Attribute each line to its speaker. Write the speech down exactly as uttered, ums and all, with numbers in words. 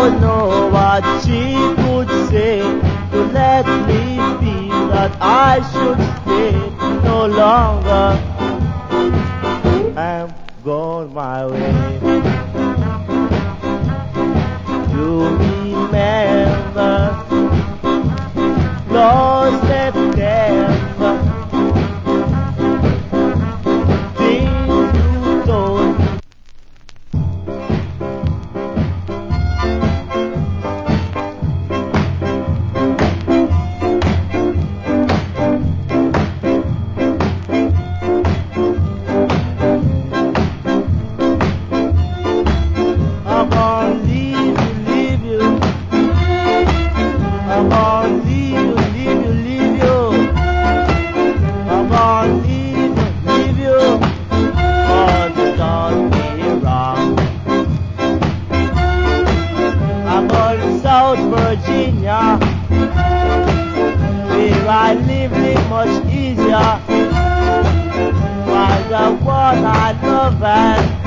Speaker 1: don't know what she could say to let me feel that I should stay no longer. I'm going my way. You remember last September, things you told me. I'm gonna leave you, leave you. I'm gonna leave you, leave you, leave you. I'm gonna leave you, leave you. Cause you done me wrong. I'm going to South Virginia, where I live, live much easier. While the one I love and